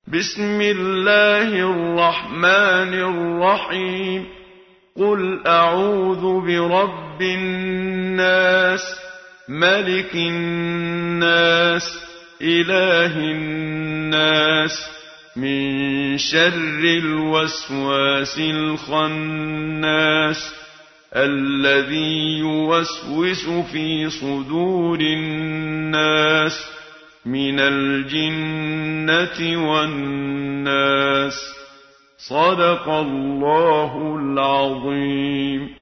بسم الله الرحمن الرحيم قل أعوذ برب الناس ملك الناس إله الناس من شر الوسواس الخناس الذي يوسوس في صدور الناس من الجنة والناس. صدق الله العظيم.